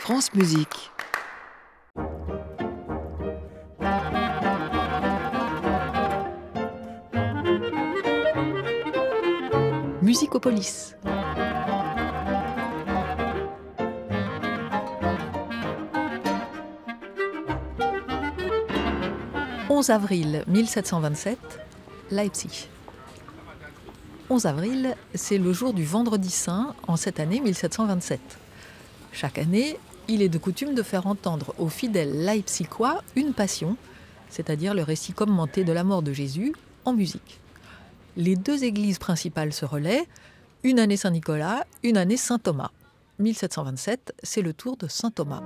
France Musique. Musicopolis. 11 avril 1727, Leipzig. 11 avril, c'est le jour du Vendredi Saint en cette année 1727. Chaque année, il est de coutume de faire entendre aux fidèles leipzigois une passion, c'est-à-dire le récit commenté de la mort de Jésus, en musique. Les deux églises principales se relaient, une année Saint-Nicolas, une année Saint-Thomas. 1727, c'est le tour de Saint-Thomas.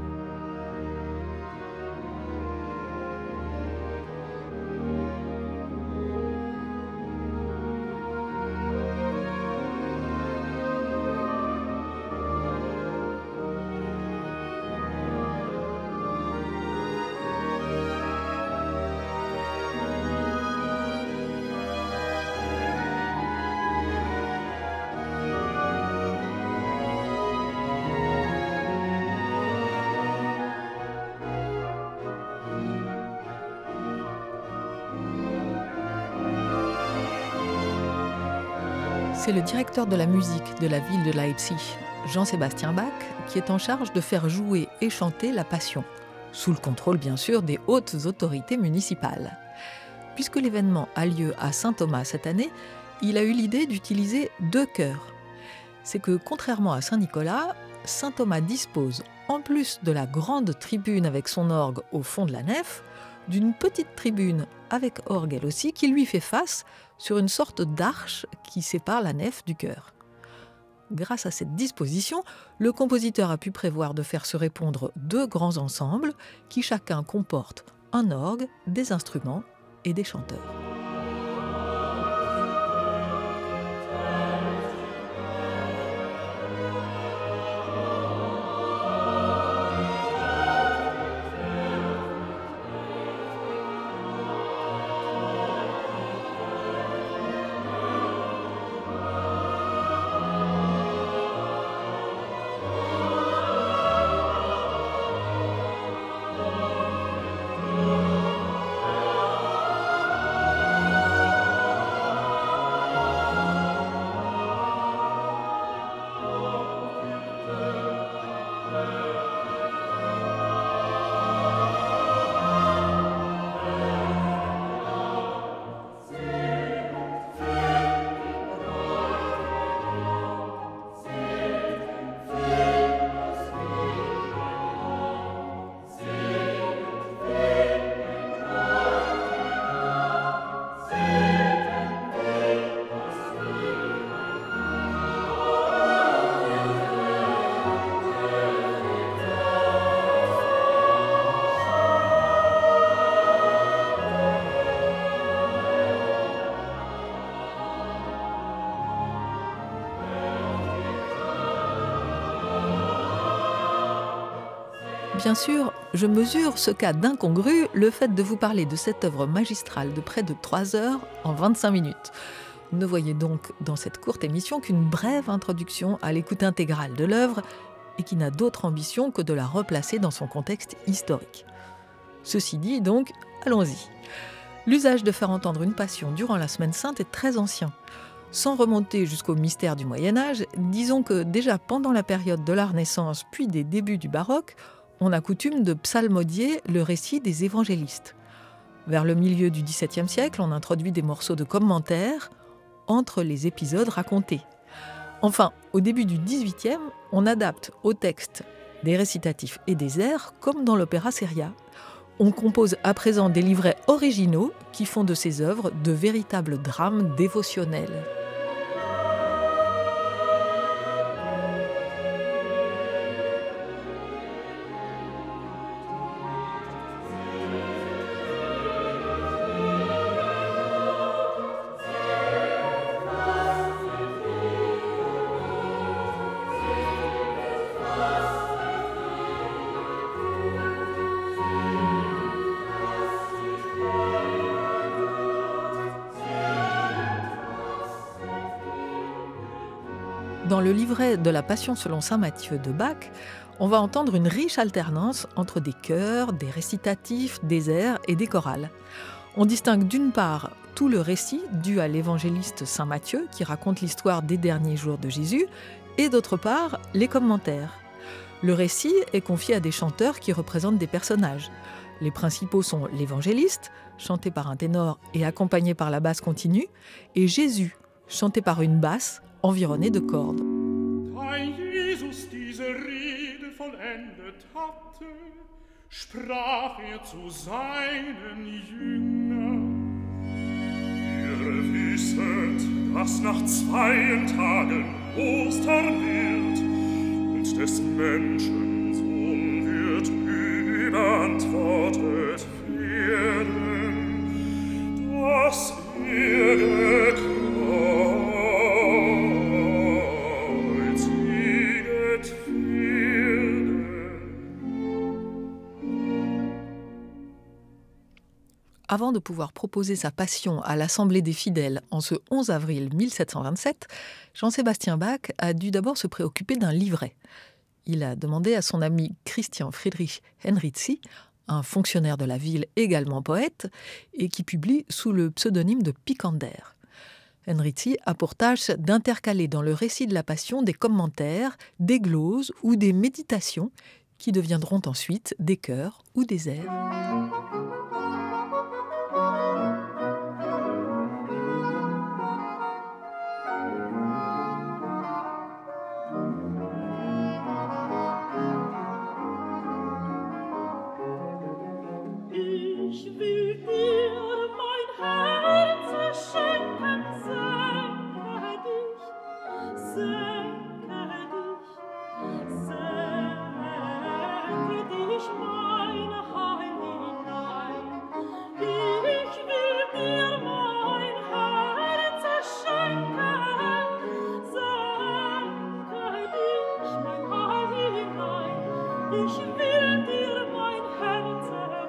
C'est le directeur de la musique de la ville de Leipzig, Jean-Sébastien Bach, qui est en charge de faire jouer et chanter la Passion, sous le contrôle bien sûr des hautes autorités municipales. Puisque l'événement a lieu à Saint-Thomas cette année, il a eu l'idée d'utiliser deux chœurs. C'est que contrairement à Saint-Nicolas, Saint-Thomas dispose, en plus de la grande tribune avec son orgue au fond de la nef, d'une petite tribune avec orgue elle aussi qui lui fait face sur une sorte d'arche qui sépare la nef du chœur. Grâce à cette disposition, le compositeur a pu prévoir de faire se répondre deux grands ensembles qui chacun comportent un orgue, des instruments et des chanteurs. Bien sûr, je mesure ce qu'a d'incongru le fait de vous parler de cette œuvre magistrale de près de 3 heures en 25 minutes. Ne voyez donc dans cette courte émission qu'une brève introduction à l'écoute intégrale de l'œuvre et qui n'a d'autre ambition que de la replacer dans son contexte historique. Ceci dit, donc, allons-y. L'usage de faire entendre une passion durant la Semaine Sainte est très ancien. Sans remonter jusqu'au mystère du Moyen-Âge, disons que déjà pendant la période de la Renaissance puis des débuts du baroque, on a coutume de psalmodier le récit des évangélistes. Vers le milieu du XVIIe siècle, on introduit des morceaux de commentaires entre les épisodes racontés. Enfin, au début du XVIIIe, on adapte au texte des récitatifs et des airs, comme dans l'opéra seria. On compose à présent des livrets originaux qui font de ces œuvres de véritables drames dévotionnels. dans le livret de la Passion selon saint Matthieu de Bach, on va entendre une riche alternance entre des chœurs, des récitatifs, des airs et des chorales. On distingue d'une part tout le récit dû à l'évangéliste saint Matthieu qui raconte l'histoire des derniers jours de Jésus, et d'autre part les commentaires. Le récit est confié à des chanteurs qui représentent des personnages. Les principaux sont l'évangéliste, chanté par un ténor et accompagné par la basse continue, et Jésus, chanté par une basse environnée de cordes. Dein Jesus diese Rede vollendet hatte, sprach zu seinen Jüngern: Ihr wisset, dass nach 2 Tagen Ostern wird, und des Menschen Sohn wird überantwortet werden, dass gekreuziget werden. Avant de pouvoir proposer sa passion à l'Assemblée des fidèles en ce 11 avril 1727, Jean-Sébastien Bach a dû d'abord se préoccuper d'un livret. Il a demandé à son ami Christian Friedrich Henrici, un fonctionnaire de la ville également poète, et qui publie sous le pseudonyme de Picander. Henrici a pour tâche d'intercaler dans le récit de la Passion des commentaires, des gloses ou des méditations qui deviendront ensuite des chœurs ou des airs. Ich will dir mein Herz schenken, senke dich, mein Heil hinein. Ich will dir mein Herz schenken, senke dich, mein Heil hinein. Ich will dir mein Herz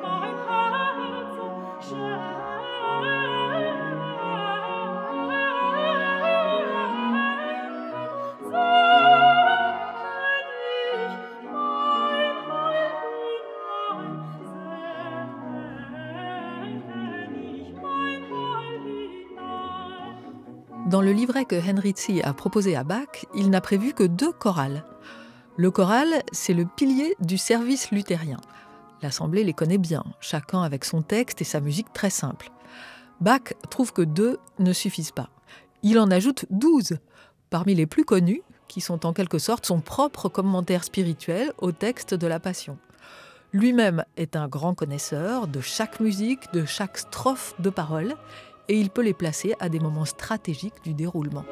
Dans le livret que Henrici a proposé à Bach, il n'a prévu que 2 chorales. Le choral, c'est le pilier du service luthérien. L'Assemblée les connaît bien, chacun avec son texte et sa musique très simple. Bach trouve que 2 ne suffisent pas. Il en ajoute 12, parmi les plus connus, qui sont en quelque sorte son propre commentaire spirituel au texte de la Passion. Lui-même est un grand connaisseur de chaque musique, de chaque strophe de paroles, et il peut les placer à des moments stratégiques du déroulement.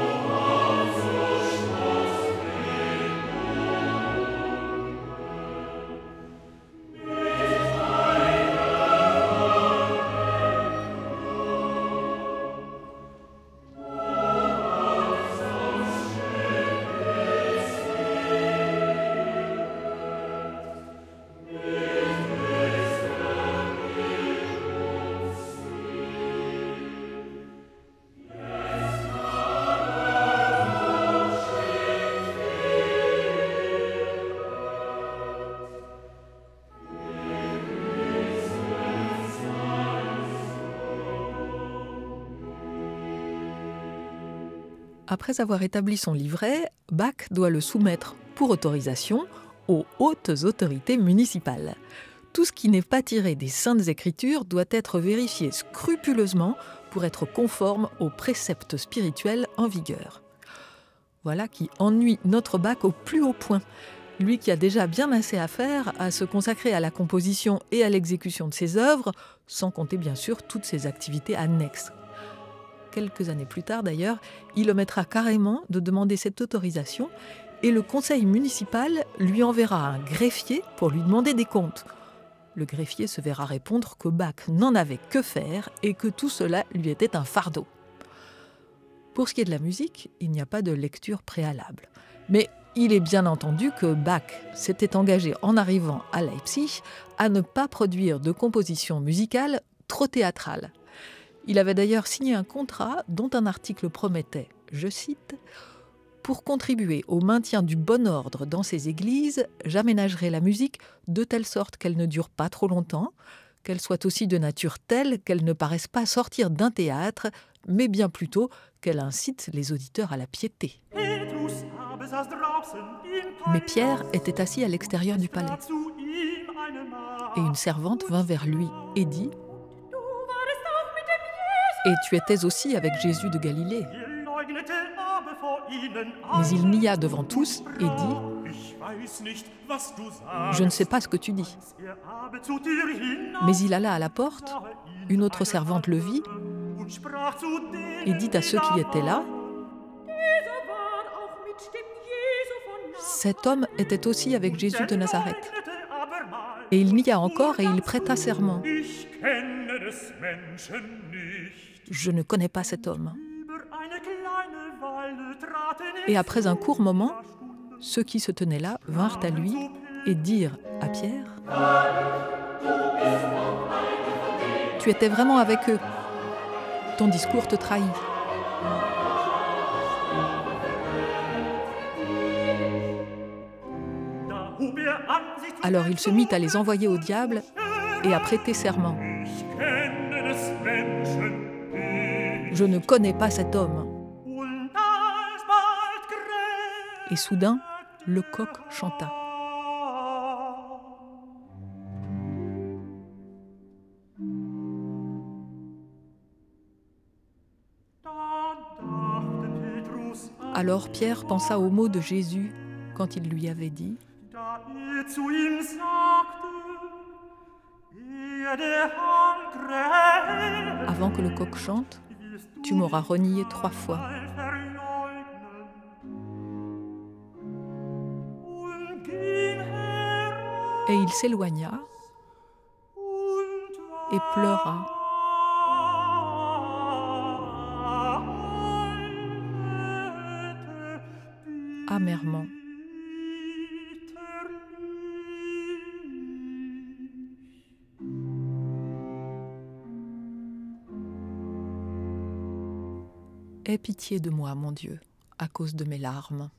Après avoir établi son livret, Bach doit le soumettre pour autorisation aux hautes autorités municipales. Tout ce qui n'est pas tiré des Saintes Écritures doit être vérifié scrupuleusement pour être conforme aux préceptes spirituels en vigueur. Voilà qui ennuie notre Bach au plus haut point. Lui qui a déjà bien assez à faire à se consacrer à la composition et à l'exécution de ses œuvres, sans compter bien sûr toutes ses activités annexes. Quelques années plus tard d'ailleurs, il omettra carrément de demander cette autorisation et le conseil municipal lui enverra un greffier pour lui demander des comptes. Le greffier se verra répondre que Bach n'en avait que faire et que tout cela lui était un fardeau. Pour ce qui est de la musique, il n'y a pas de lecture préalable. Mais il est bien entendu que Bach s'était engagé en arrivant à Leipzig à ne pas produire de composition musicale trop théâtrale. Il avait d'ailleurs signé un contrat dont un article promettait, je cite, « Pour contribuer au maintien du bon ordre dans ces églises, j'aménagerai la musique de telle sorte qu'elle ne dure pas trop longtemps, qu'elle soit aussi de nature telle qu'elle ne paraisse pas sortir d'un théâtre, mais bien plutôt qu'elle incite les auditeurs à la piété. Mais Pierre était assis à l'extérieur du palais. Et une servante vint vers lui et dit : « Et tu étais aussi avec Jésus de Galilée. » Mais il nia devant tous et dit : « Je ne sais pas ce que tu dis. » Mais il alla à la porte, une autre servante le vit et dit à ceux qui étaient là : « Cet homme était aussi avec Jésus de Nazareth. » Et il nia encore et il prêta serment : « Je ne connais pas cet homme. » Et après un court moment, ceux qui se tenaient là vinrent à lui et dirent à Pierre : « Tu étais vraiment avec eux. Ton discours te trahit. » Alors il se mit à les envoyer au diable et à prêter serment : « Je ne connais pas cet homme. » Et soudain, le coq chanta. Alors Pierre pensa aux mots de Jésus quand il lui avait dit : « Avant que le coq chante, tu m'auras renié 3 fois. » Et il s'éloigna et pleura. Amèrement. Aie pitié de moi, mon Dieu, à cause de mes larmes.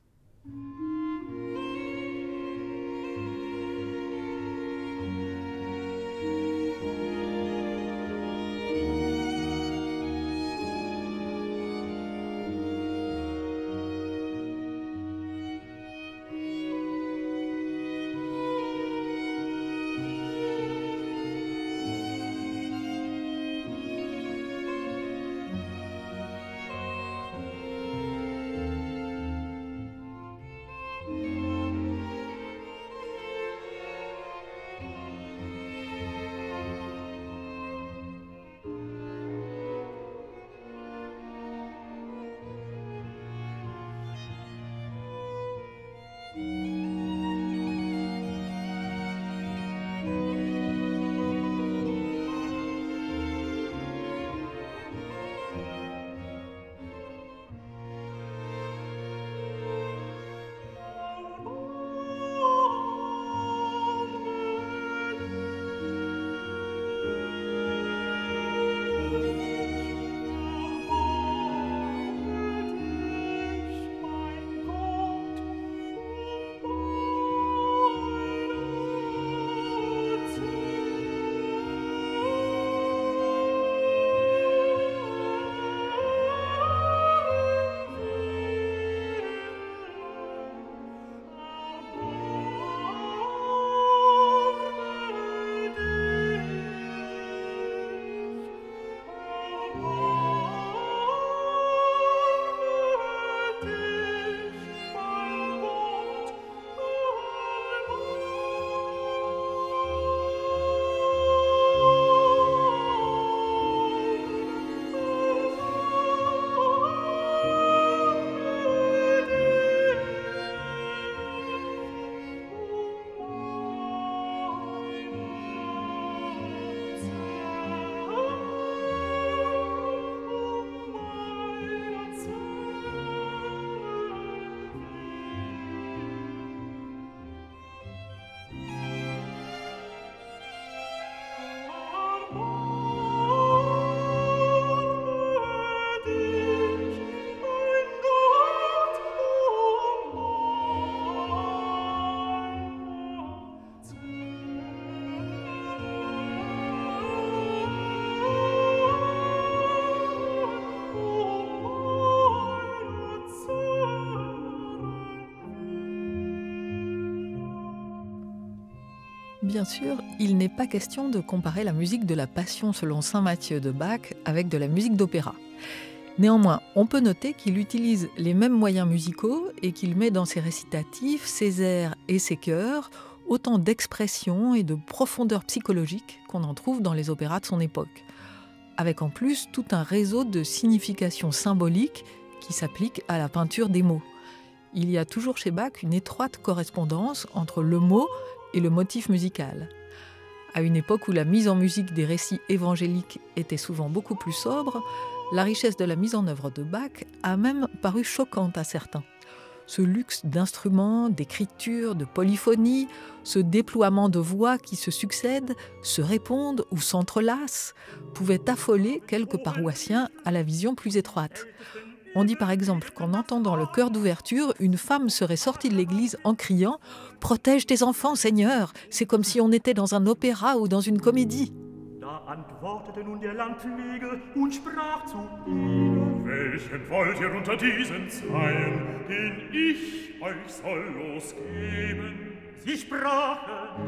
Bien sûr, il n'est pas question de comparer la musique de la Passion selon saint Matthieu de Bach avec de la musique d'opéra. Néanmoins, on peut noter qu'il utilise les mêmes moyens musicaux et qu'il met dans ses récitatifs, ses airs et ses chœurs autant d'expression et de profondeur psychologique qu'on en trouve dans les opéras de son époque, avec en plus tout un réseau de significations symboliques qui s'appliquent à la peinture des mots. Il y a toujours chez Bach une étroite correspondance entre le mot et le motif musical. À une époque où la mise en musique des récits évangéliques était souvent beaucoup plus sobre, la richesse de la mise en œuvre de Bach a même paru choquante à certains. Ce luxe d'instruments, d'écriture, de polyphonie, ce déploiement de voix qui se succèdent, se répondent ou s'entrelacent, pouvait affoler quelques paroissiens à la vision plus étroite. On dit par exemple qu'en entendant le chœur d'ouverture, une femme serait sortie de l'église en criant « Protège tes enfants, Seigneur !» C'est comme si on était dans un opéra ou dans une comédie. Da antwortete nun der Landflegel und sprach zu ihnen: Welchen wollt ihr unter diesen Zeilen, den ich euch soll losgeben? Sie sprachen: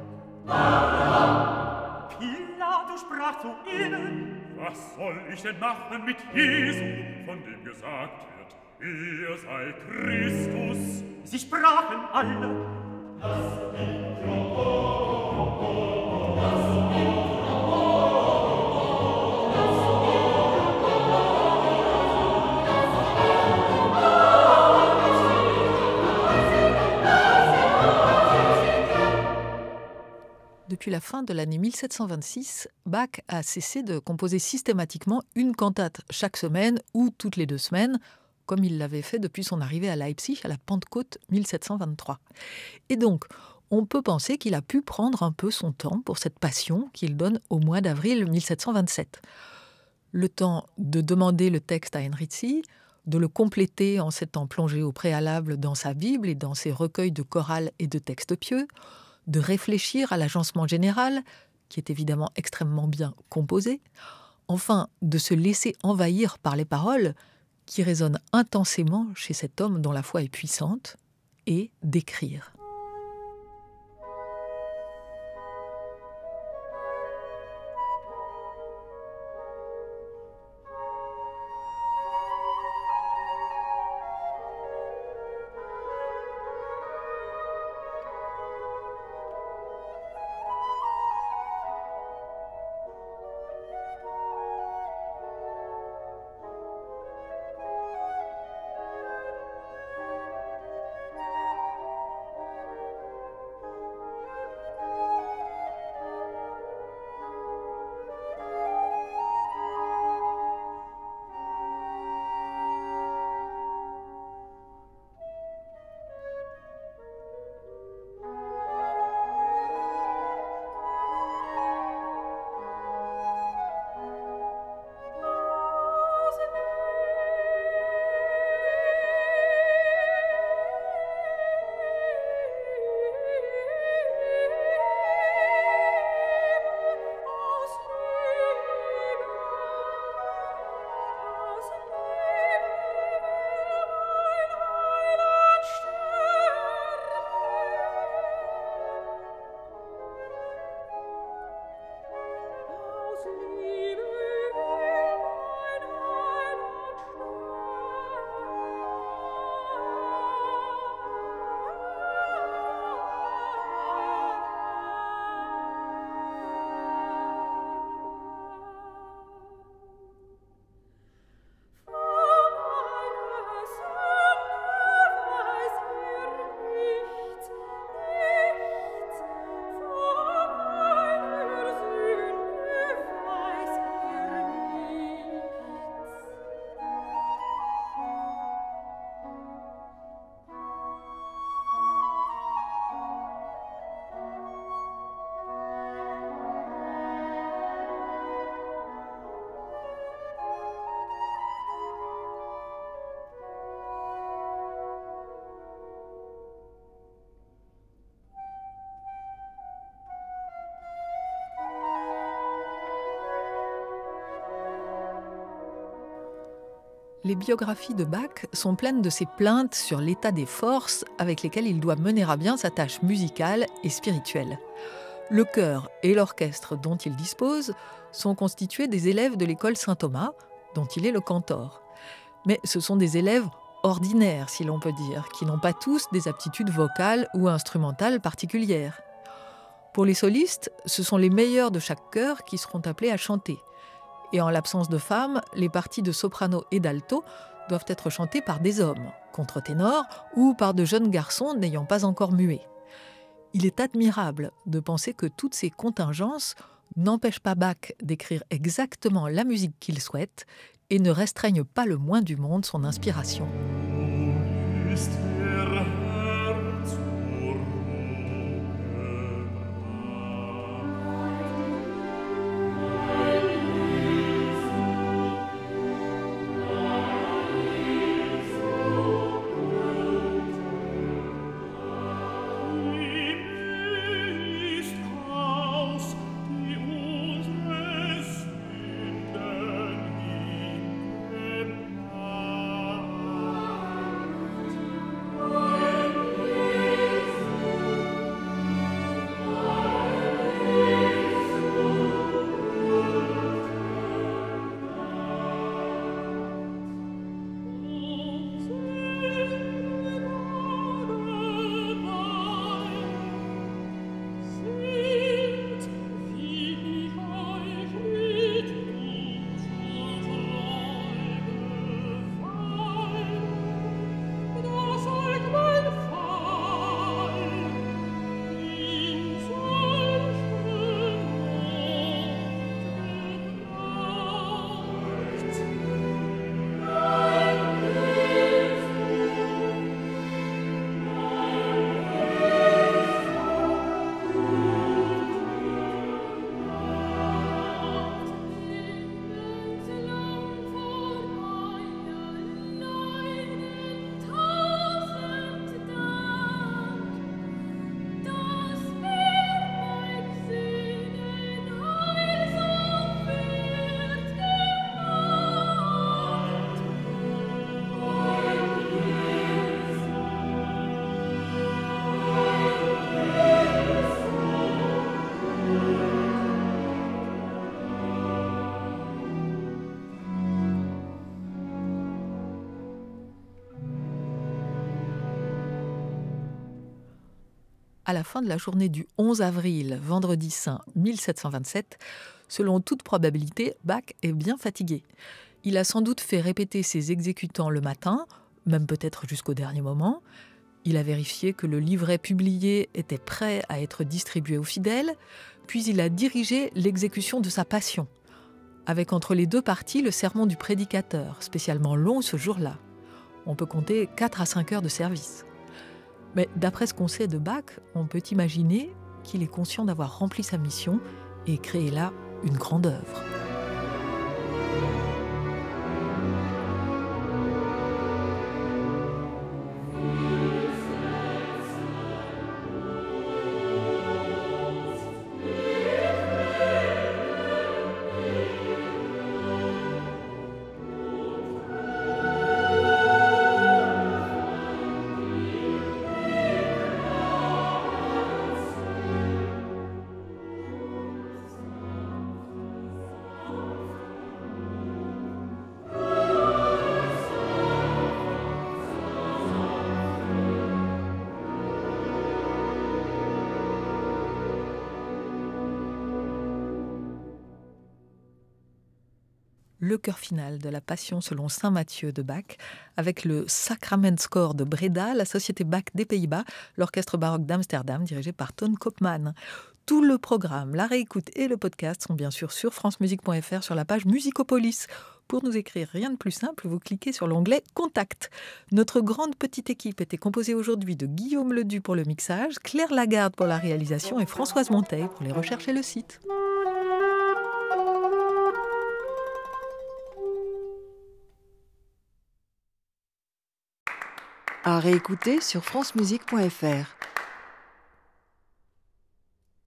Pilatus sprach zu ihnen: Was soll ich denn machen mit Jesu, von dem gesagt wird, er sei Christus? Sie sprachen alle: Depuis la fin de l'année 1726, Bach a cessé de composer systématiquement une cantate chaque semaine ou toutes les 2 semaines, comme il l'avait fait depuis son arrivée à Leipzig à la Pentecôte 1723. Et donc, on peut penser qu'il a pu prendre un peu son temps pour cette passion qu'il donne au mois d'avril 1727. Le temps de demander le texte à Henrici, de le compléter en s'étant plongé au préalable dans sa Bible et dans ses recueils de chorales et de textes pieux, de réfléchir à l'agencement général, qui est évidemment extrêmement bien composé, enfin de se laisser envahir par les paroles qui résonnent intensément chez cet homme dont la foi est puissante, et d'écrire. Les biographies de Bach sont pleines de ses plaintes sur l'état des forces avec lesquelles il doit mener à bien sa tâche musicale et spirituelle. Le chœur et l'orchestre dont il dispose sont constitués des élèves de l'école Saint-Thomas, dont il est le cantor. Mais ce sont des élèves ordinaires, si l'on peut dire, qui n'ont pas tous des aptitudes vocales ou instrumentales particulières. Pour les solistes, ce sont les meilleurs de chaque chœur qui seront appelés à chanter. Et en l'absence de femmes, les parties de soprano et d'alto doivent être chantées par des hommes, contre-ténors ou par de jeunes garçons n'ayant pas encore mué. Il est admirable de penser que toutes ces contingences n'empêchent pas Bach d'écrire exactement la musique qu'il souhaite et ne restreignent pas le moins du monde son inspiration. À la fin de la journée du 11 avril, vendredi saint 1727, selon toute probabilité, Bach est bien fatigué. Il a sans doute fait répéter ses exécutants le matin, même peut-être jusqu'au dernier moment. Il a vérifié que le livret publié était prêt à être distribué aux fidèles, puis il a dirigé l'exécution de sa Passion, avec entre les deux parties le sermon du prédicateur, spécialement long ce jour-là. On peut compter 4 à 5 heures de service. Mais d'après ce qu'on sait de Bach, on peut imaginer qu'il est conscient d'avoir rempli sa mission et créé là une grande œuvre. Le chœur final de la Passion selon saint Matthieu de Bach, avec le Sacramentschoor de Breda, la Société Bach des Pays-Bas, l'Orchestre baroque d'Amsterdam dirigé par Ton Koopman. Tout le programme, la réécoute et le podcast sont bien sûr sur francemusique.fr sur la page Musicopolis. Pour nous écrire, rien de plus simple, vous cliquez sur l'onglet Contact. Notre grande petite équipe était composée aujourd'hui de Guillaume Ledu pour le mixage, Claire Lagarde pour la réalisation et Françoise Monteil pour les recherches et le site. À réécouter sur francemusique.fr.